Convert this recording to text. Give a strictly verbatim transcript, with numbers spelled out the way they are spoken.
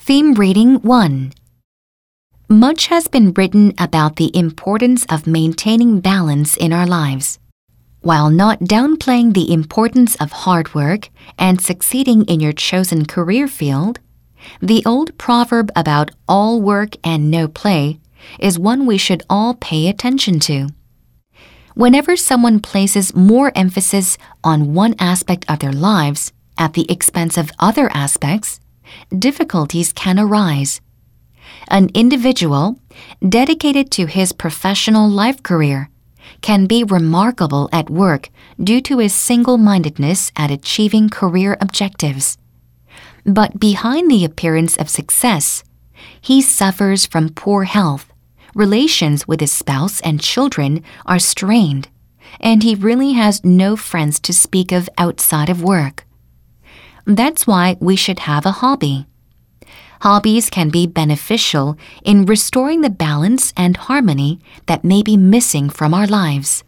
Theme Reading one. Much has been written about the importance of maintaining balance in our lives. While not downplaying the importance of hard work and succeeding in your chosen career field, the old proverb about all work and no play is one we should all pay attention to. Whenever someone places more emphasis on one aspect of their lives at the expense of other aspects, difficulties can arise. An individual dedicated to his professional life career can be remarkable at work due to his single-mindedness at achieving career objectives. But behind the appearance of success, he suffers from poor health, relations with his spouse and children are strained, and he really has no friends to speak of outside of work. That's why we should have a hobby. Hobbies can be beneficial in restoring the balance and harmony that may be missing from our lives.